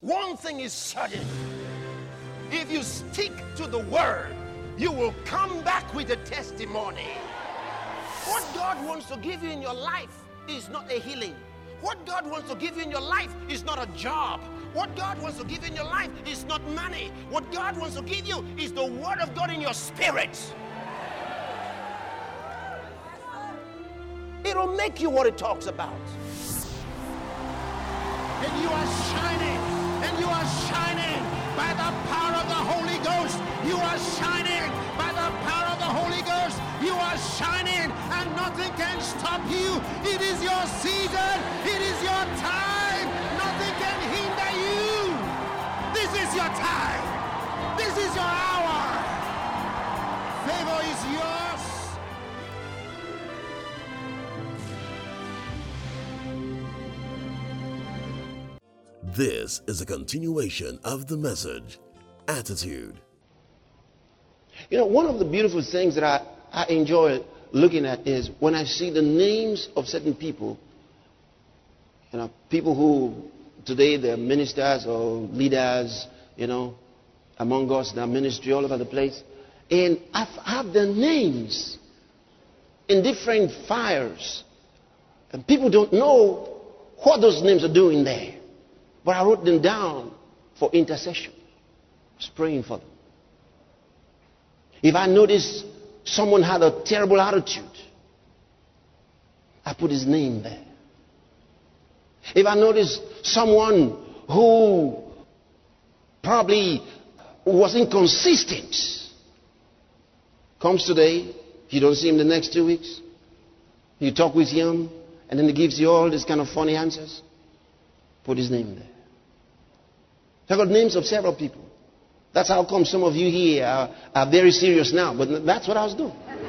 One thing is certain. If you stick to the word, you will come back with a testimony. What God wants to give you in your life is not a healing. What God wants to give you in your life is not a job. What God wants to give you in your life is not money. What God wants to give you is the word of God in your spirit. It'll make you what it talks about. And you are shining. And you are shining by the power of the Holy Ghost. You are shining by the power of the Holy Ghost. You are shining and nothing can stop you. It is your season. It is your time. Nothing can hinder you. This is your time. This is your hour. Favor is yours. This is a continuation of the message, Attitude. You know, one of the beautiful things that I enjoy looking at is when I see the names of certain people, you know, people who today they're ministers or leaders, you know, among us, their ministry all over the place. And I have their names in different fires. And people don't know what those names are doing there. But I wrote them down for intercession. I was praying for them. If I notice someone had a terrible attitude, I put his name there. If I notice someone who probably was inconsistent, comes today, you don't see him the next 2 weeks, you talk with him, and then he gives you all these kind of funny answers, put his name there. I've got names of several people. That's how come some of you here are very serious now. But that's what I was doing.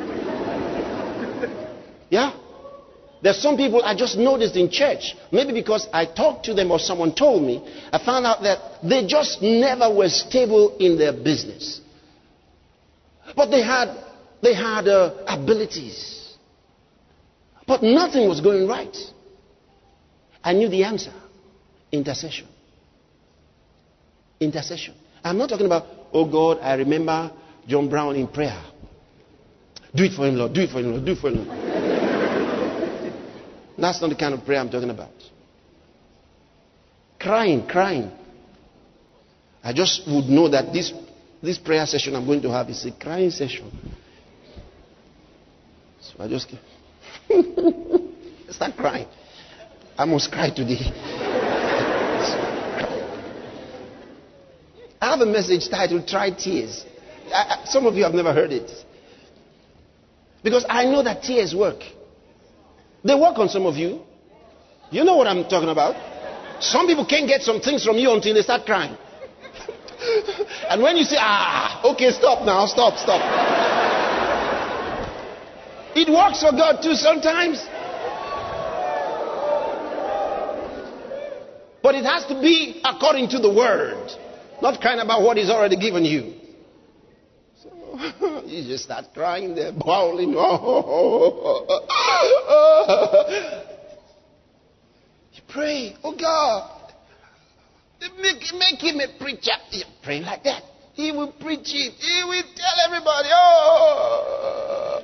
Yeah? There's some people I just noticed in church. Maybe because I talked to them or someone told me. I found out that they just never were stable in their business. But they had abilities. But nothing was going right. I knew the answer. Intercession. Intercession. I'm not talking about, oh God, I remember John Brown in prayer. Do it for him, Lord. Do it for him, Lord. Do it for him, Lord. That's not the kind of prayer I'm talking about. Crying. I just would know that this prayer session I'm going to have is a crying session. So I just start crying. I must cry today. I have a message titled Try Tears. Some of you have never heard it. Because I know that tears work. They work on some of you. You know what I'm talking about. Some people can't get some things from you until they start crying. And when you say, okay, stop now, stop. It works for God too sometimes. But it has to be according to the word. Not crying about what he's already given you. So you just start crying there, bawling. You pray, oh God, make him a preacher. You pray like that. He will preach it. He will tell everybody, oh.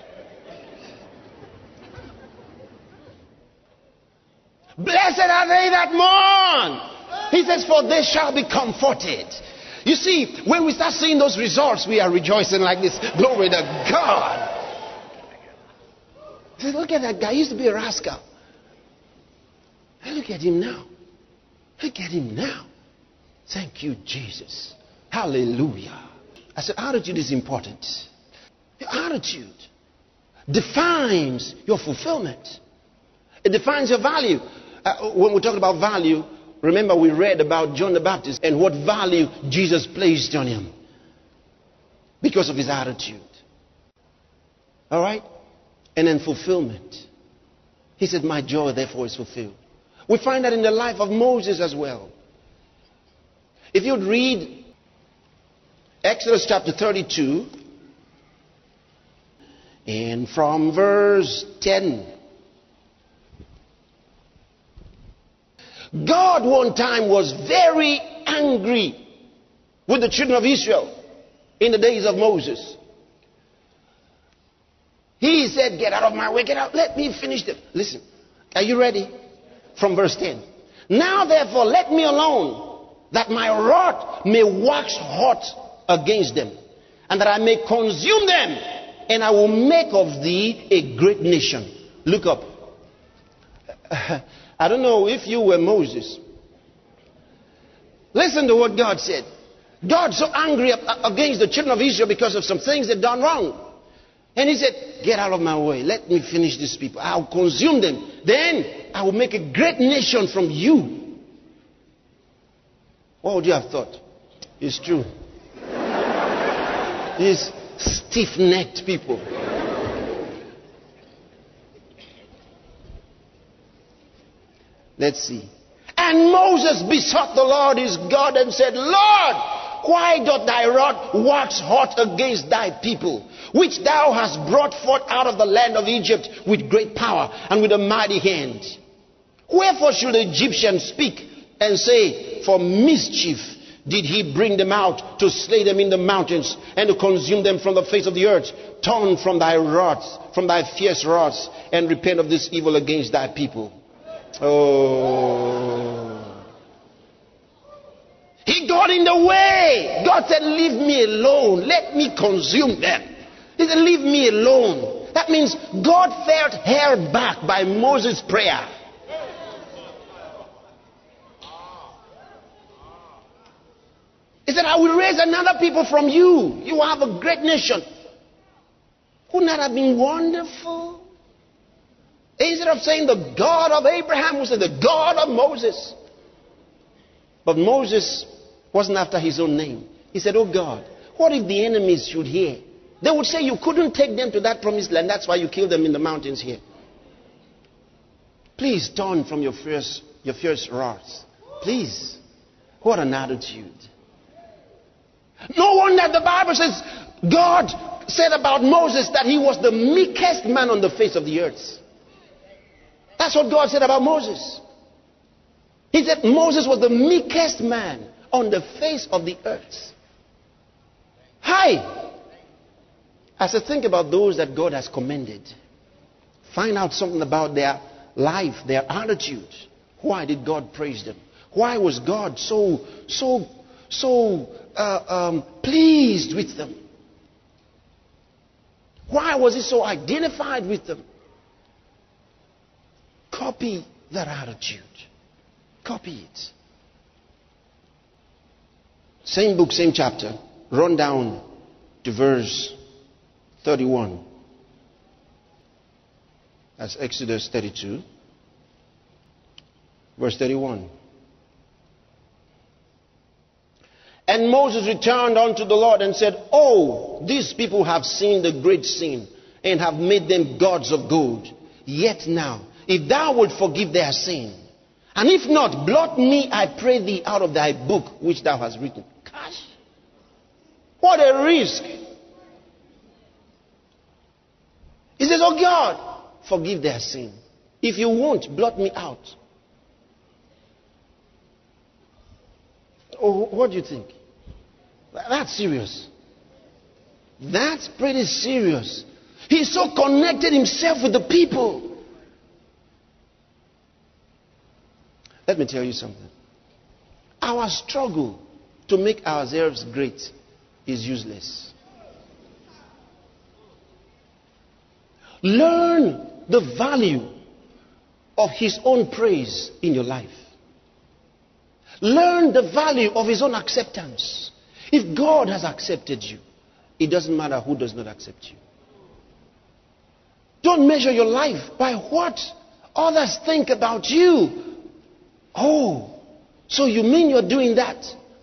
Blessed are they that mourn. He says, for they shall be comforted. You see, when we start seeing those results, we are rejoicing like this. Glory to God. He says, look at that guy. He used to be a rascal. And look at him now. Look at him now. Thank you, Jesus. Hallelujah. I said, attitude is important. Your attitude defines your fulfillment. It defines your value. When we talk about value, remember we read about John the Baptist and what value Jesus placed on him because of his attitude. All right? And then fulfillment. He said, my joy therefore is fulfilled. We find that in the life of Moses as well. If you'd read Exodus chapter 32 and from verse 10. God one time was very angry with the children of Israel in the days of Moses. He said, get out of my way, get out, let me finish them. Listen, are you ready? From verse 10. Now therefore let me alone, that my wrath may wax hot against them, and that I may consume them, and I will make of thee a great nation. Look up. I don't know if you were Moses. Listen to what God said. God's so angry against the children of Israel because of some things they've done wrong. And he said, get out of my way. Let me finish these people. I'll consume them. Then I will make a great nation from you. What would you have thought? It's true. These stiff-necked people. Let's see. And Moses besought the Lord his God and said, Lord, why doth thy wrath wax hot against thy people, which thou hast brought forth out of the land of Egypt with great power and with a mighty hand? Wherefore should the Egyptians speak and say, for mischief did he bring them out to slay them in the mountains and to consume them from the face of the earth? Turn from thy wrath, from thy fierce wrath, and repent of this evil against thy people. Oh. He got in the way. God said, leave me alone. Let me consume them. He said, leave me alone. That means God felt held back by Moses' prayer. He said, I will raise another people from you. You will have a great nation. Wouldn't that have been wonderful? Instead of saying the God of Abraham, we said the God of Moses. But Moses wasn't after his own name. He said, oh God, what if the enemies should hear? They would say you couldn't take them to that promised land. That's why you killed them in the mountains here. Please turn from your fierce wrath. Please. What an attitude. No wonder the Bible says God said about Moses that he was the meekest man on the face of the earth. That's what God said about Moses. He said Moses was the meekest man on the face of the earth. Hi. I said, think about those that God has commended. Find out something about their life, their attitude. Why did God praise them? Why was God so pleased with them? Why was he so identified with them? Copy that attitude. Copy it. Same book, same chapter. Run down to verse 31. That's Exodus 32. Verse 31. And Moses returned unto the Lord and said, oh, these people have sinned a great sin and have made them gods of gold. Yet now, if thou wilt forgive their sin, and if not, blot me, I pray thee, out of thy book which thou hast written. Gosh, what a risk. He says, oh God, forgive their sin. If you won't, blot me out. Oh, what do you think? That's serious. That's pretty serious. He so connected himself with the people. Let me tell you something. Our struggle to make ourselves great is useless. Learn the value of his own praise in your life. Learn the value of his own acceptance. If God has accepted you, it doesn't matter who does not accept you. Don't measure your life by what others think about you. Oh, so you mean you're doing that?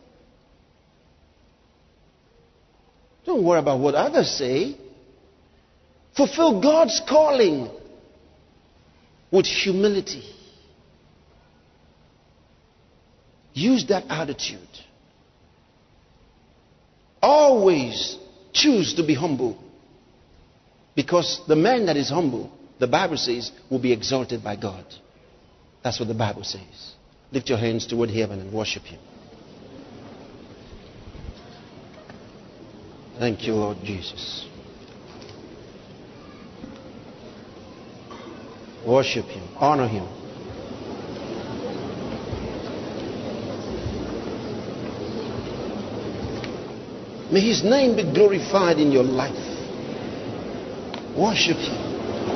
Don't worry about what others say. Fulfill God's calling with humility. Use that attitude. Always choose to be humble. Because the man that is humble, the Bible says, will be exalted by God. That's what the Bible says. Lift your hands toward heaven and worship him. Thank you, Lord Jesus. Worship Him. Honor Him. May His name be glorified in your life. Worship Him.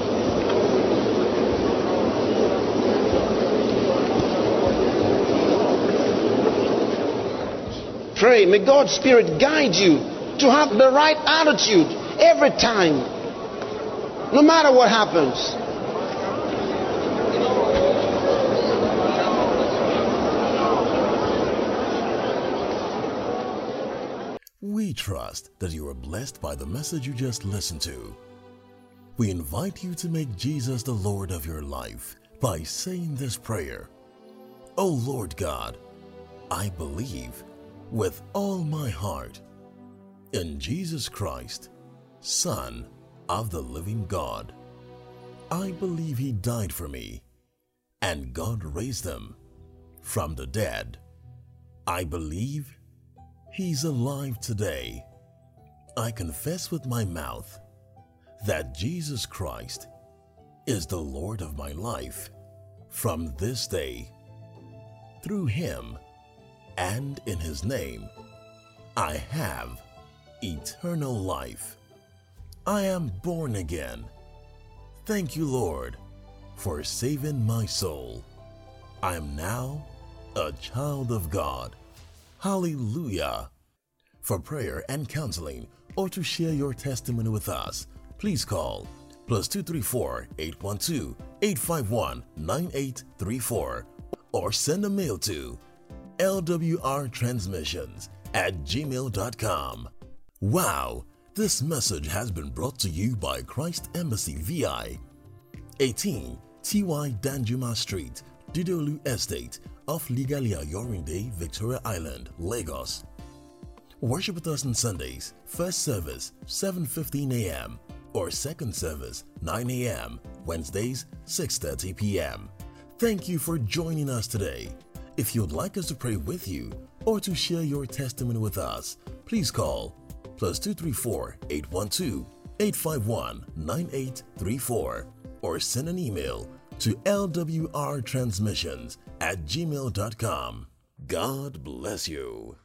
Pray. May God's Spirit guide you to have the right attitude every time, no matter what happens. We trust that you are blessed by the message you just listened to. We invite you to make Jesus the Lord of your life by saying this prayer. O Lord God, I believe with all my heart in Jesus Christ, Son of the living God. I believe He died for me and God raised Him from the dead. I believe He's alive today. I confess with my mouth that Jesus Christ is the Lord of my life from this day. Through Him and in His name, I have eternal life. I am born again. Thank you, Lord, for saving my soul. I am now a child of God. Hallelujah. For prayer and counseling or to share your testimony with us, please call +234 812 851 9834 or send a mail to lwrtransmissions@gmail.com. Wow, this message has been brought to you by Christ Embassy VI, 18 T.Y. Danjuma Street, Didolu Estate, off Ligalia Yorinde, Victoria Island, Lagos. Worship with us on Sundays, first service 7:15 a.m. or second service 9 a.m., Wednesdays 6:30 p.m. Thank you for joining us today. If you'd like us to pray with you or to share your testimony with us, please call +234 812 851 9834 or send an email to lwrtransmissions@gmail.com. God bless you.